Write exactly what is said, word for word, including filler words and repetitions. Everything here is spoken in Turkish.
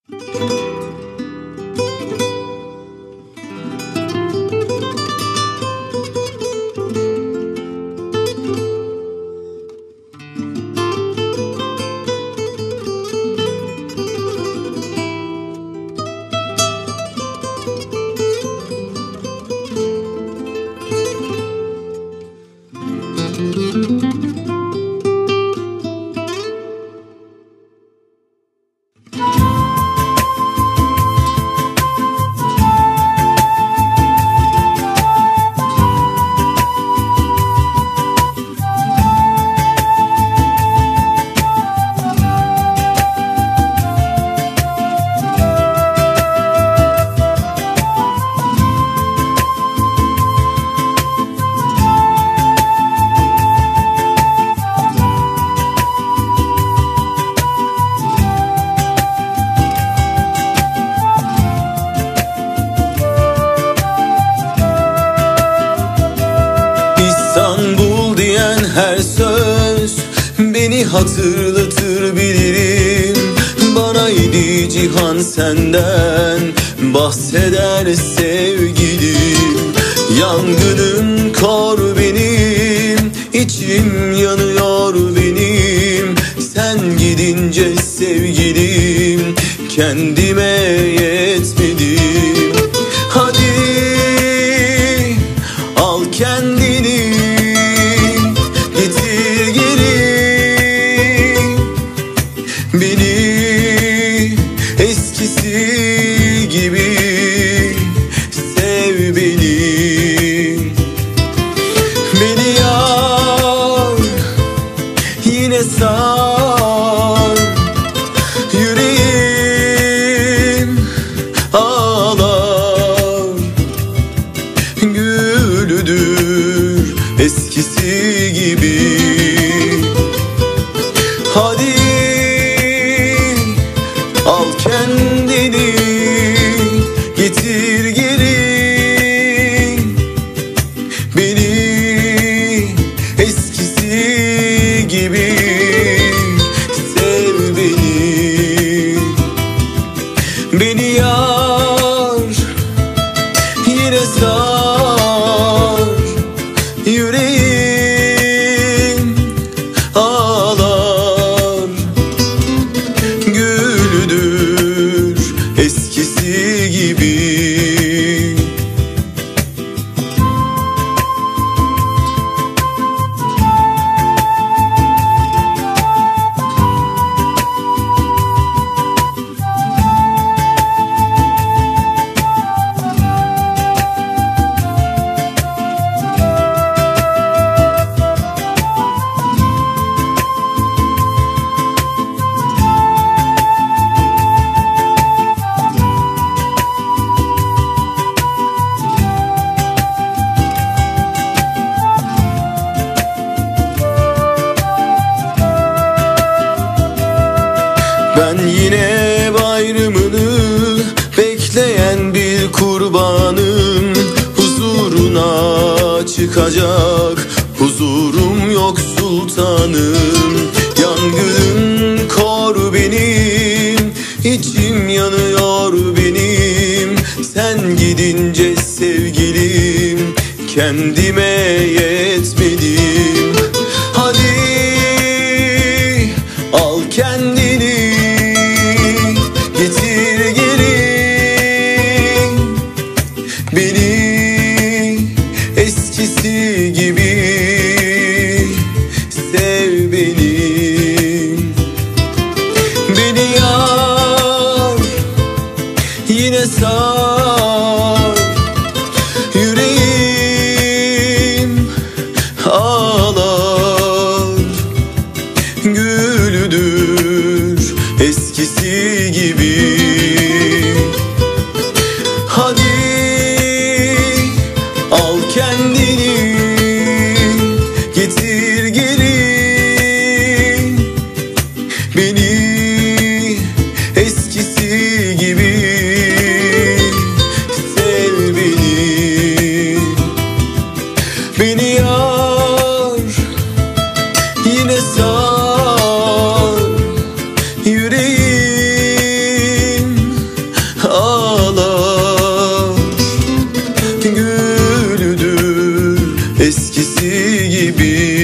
İstanbul diyen her söz beni hatırlatır bilirim. Bana yedi cihan senden bahseder sevgilim. Yangının kor benim, içim yanıyor benim. Sen gidince sevgilim kendime yetmedim. Hadi al kendini, getir geri beni eskisi gibi sev beni. Beni yar yine sar, yüreğim ağlar. Gülüdür eskisi gibi. Hadi al kendini, getir geri beni eskisi gibi sev beni. Beni yar yine sar, yüreğim ağlar. Gülüdür eskisi gibi. Ben yine bayramını bekleyen bir kurbanım. Huzuruna çıkacak huzurum yok sultanım. Yangının kor benim, içim yanıyor benim. Sen gidince sevgilim kendime yetmedim. Hadi al kendini, getir geri beni eskisi gibi sev beni. Beni yar yine sar, yüreğim ağlar. eskisi gibi.